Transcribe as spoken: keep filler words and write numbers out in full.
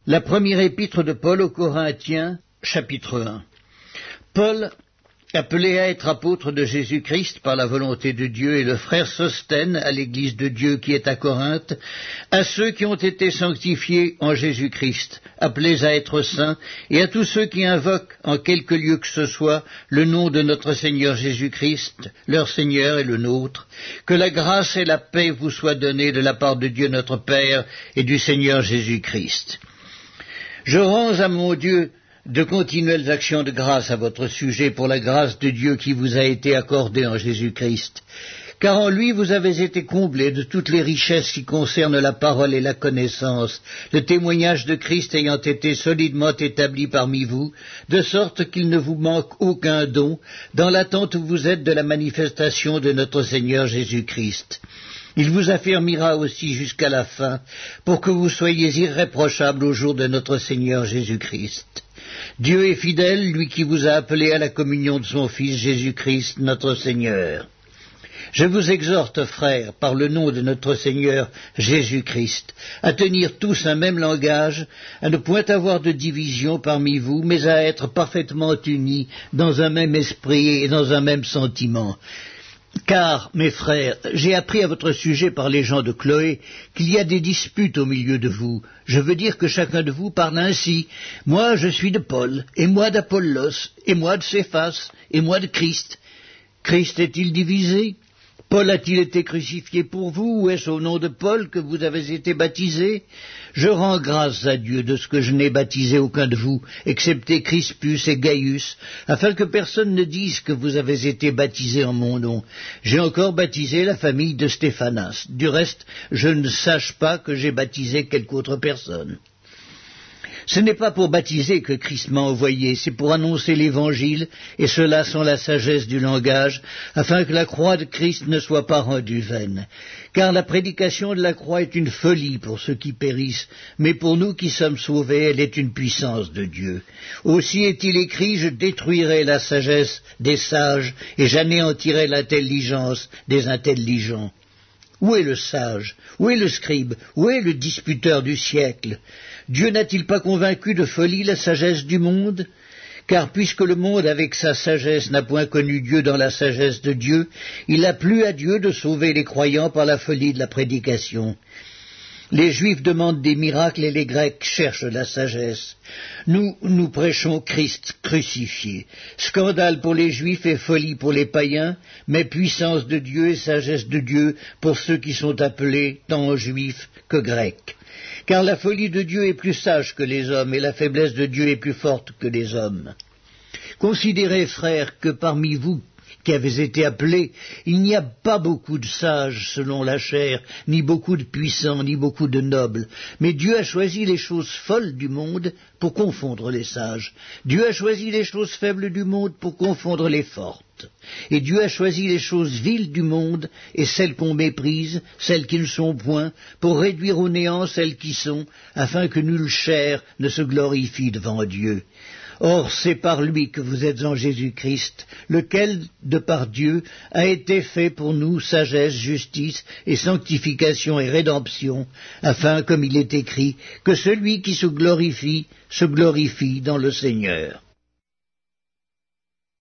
La première épître de Paul aux Corinthiens, chapitre un. Paul, appelé à être apôtre de Jésus-Christ par la volonté de Dieu, et le frère Sosthène à l'église de Dieu qui est à Corinthe, à ceux qui ont été sanctifiés en Jésus-Christ, appelés à être saints, et à tous ceux qui invoquent en quelque lieu que ce soit le nom de notre Seigneur Jésus-Christ, leur Seigneur et le nôtre, que la grâce et la paix vous soient données de la part de Dieu notre Père et du Seigneur Jésus-Christ. Je rends à mon Dieu de continuelles actions de grâce à votre sujet pour la grâce de Dieu qui vous a été accordée en Jésus-Christ, car en lui vous avez été comblés de toutes les richesses qui concernent la parole et la connaissance, le témoignage de Christ ayant été solidement établi parmi vous, de sorte qu'il ne vous manque aucun don, dans l'attente où vous êtes de la manifestation de notre Seigneur Jésus-Christ. Il vous affermira aussi jusqu'à la fin, pour que vous soyez irréprochables au jour de notre Seigneur Jésus-Christ. Dieu est fidèle, lui qui vous a appelé à la communion de son Fils Jésus-Christ, notre Seigneur. Je vous exhorte, frères, par le nom de notre Seigneur Jésus-Christ, à tenir tous un même langage, à ne point avoir de division parmi vous, mais à être parfaitement unis dans un même esprit et dans un même sentiment. Car, mes frères, j'ai appris à votre sujet par les gens de Chloé qu'il y a des disputes au milieu de vous. Je veux dire que chacun de vous parle ainsi. Moi, je suis de Paul, et moi d'Apollos, et moi de Céphas, et moi de Christ. Christ est-il divisé? Paul a-t-il été crucifié pour vous, ou est-ce au nom de Paul que vous avez été baptisés? Je rends grâce à Dieu de ce que je n'ai baptisé aucun de vous, excepté Crispus et Gaius, afin que personne ne dise que vous avez été baptisés en mon nom. J'ai encore baptisé la famille de Stéphanas. Du reste, je ne sache pas que j'ai baptisé quelque autre personne. Ce n'est pas pour baptiser que Christ m'a envoyé, c'est pour annoncer l'Évangile, et cela sans la sagesse du langage, afin que la croix de Christ ne soit pas rendue vaine. Car la prédication de la croix est une folie pour ceux qui périssent, mais pour nous qui sommes sauvés, elle est une puissance de Dieu. Aussi est-il écrit, je détruirai la sagesse des sages, et j'anéantirai l'intelligence des intelligents. Où est le sage? Où est le scribe? Où est le disputeur du siècle? Dieu n'a-t-il pas convaincu de folie la sagesse du monde? Car puisque le monde avec sa sagesse n'a point connu Dieu dans la sagesse de Dieu, il a plu à Dieu de sauver les croyants par la folie de la prédication. Les Juifs demandent des miracles et les Grecs cherchent la sagesse. Nous, nous prêchons Christ crucifié. Scandale pour les Juifs et folie pour les païens, mais puissance de Dieu et sagesse de Dieu pour ceux qui sont appelés tant Juifs que Grecs. Car la folie de Dieu est plus sage que les hommes, et la faiblesse de Dieu est plus forte que les hommes. Considérez, frères, que parmi vous qui avez été appelés, il n'y a pas beaucoup de sages selon la chair, ni beaucoup de puissants, ni beaucoup de nobles. Mais Dieu a choisi les choses folles du monde pour confondre les sages. Dieu a choisi les choses faibles du monde pour confondre les fortes. Et Dieu a choisi les choses viles du monde et celles qu'on méprise, celles qui ne sont point, pour réduire au néant celles qui sont, afin que nulle chair ne se glorifie devant Dieu. Or, c'est par lui que vous êtes en Jésus-Christ, lequel, de par Dieu, a été fait pour nous sagesse, justice et sanctification et rédemption, afin, comme il est écrit, que celui qui se glorifie, se glorifie dans le Seigneur.